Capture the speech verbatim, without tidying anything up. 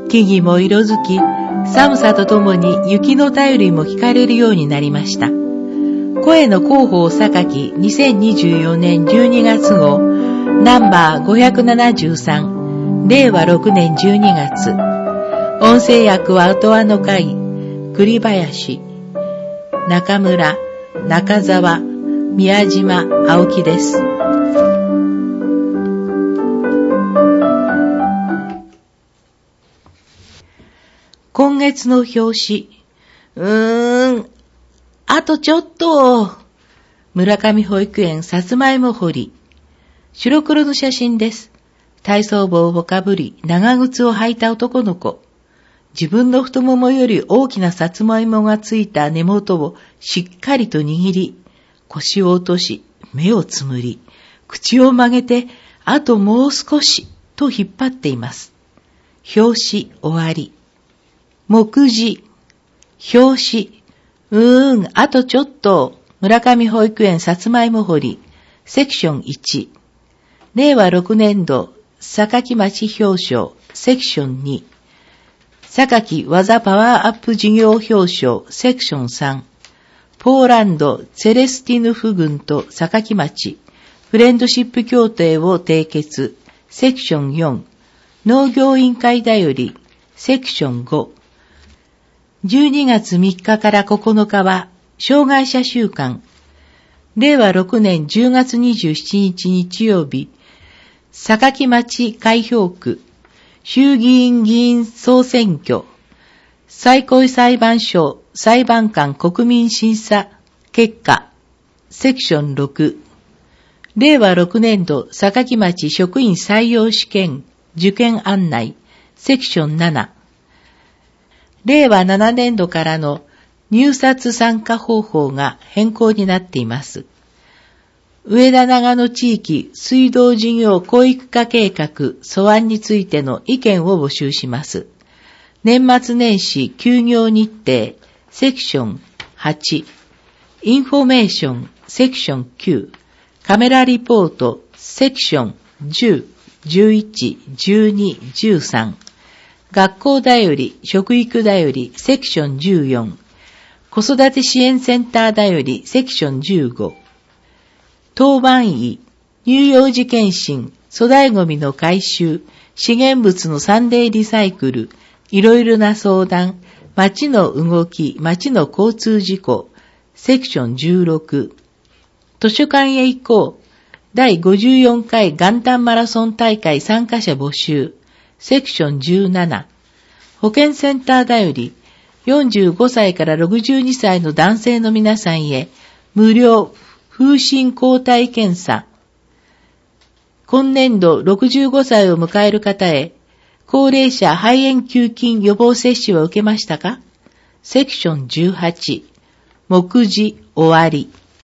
木々も色づき、寒さとともに雪の便りも聞かれるようになりました。声の広報榊にせんにじゅうよねんじゅうにがつ号ナンバーごひゃくななじゅうさん、れいわろくねんじゅうにがつ。音声役は音羽の会、栗林、中村、中澤、宮島、青木です。今月の表紙。うーん、あとちょっと。村上保育園さつまいも掘り。白黒の写真です。体操帽をかぶり、長靴を履いた男の子。自分の太ももより大きなさつまいもがついた根元をしっかりと握り、腰を落とし、目をつむり、口を曲げて、あともう少しと引っ張っています。表紙終わり。目次。表紙。うーん、あとちょっと。村上保育園さつまいも掘り。セクションいち。れいわろくねんど、榊町表彰。セクションに。榊技パワーアップ事業表彰。セクションさん。ポーランド、セレスティヌフ郡と榊町。フレンドシップ協定を締結。セクションよん。農業委員会だより。セクションご。じゅうにがつみっかからここのかは、障害者週間。れいわろくねんじゅうがつにじゅうしちにち日曜日、榊町開票区、衆議院議員総選挙、最高裁判所裁判官国民審査結果、セクションろく。れいわろくねんど榊町職員採用試験受験案内、セクションなな。れいわななねんどからの入札参加方法が変更になっています。上田長野地域水道事業広域化計画素案についての意見を募集します。年末年始休業日程、セクションはち。インフォメーション、セクションきゅう。カメラリポート、セクションじゅう、じゅういち、じゅうに、じゅうさん。学校だより、食育だより、セクションじゅうよん。子育て支援センターだより、セクションじゅうご。当番医、乳幼児検診、粗大ごみの回収、資源物のサンデーリサイクル、いろいろな相談、街の動き、街の交通事故、セクションじゅうろく。図書館へ行こう、だいごじゅうよんかい元旦マラソン大会参加者募集、セクションじゅうなな。保健センターだより、よんじゅうごさいからろくじゅうにさいの男性の皆さんへ、無料風疹抗体検査。今年度ろくじゅうごさいを迎える方へ、高齢者肺炎球菌予防接種は受けましたか？セクションじゅうはち。目次終わり。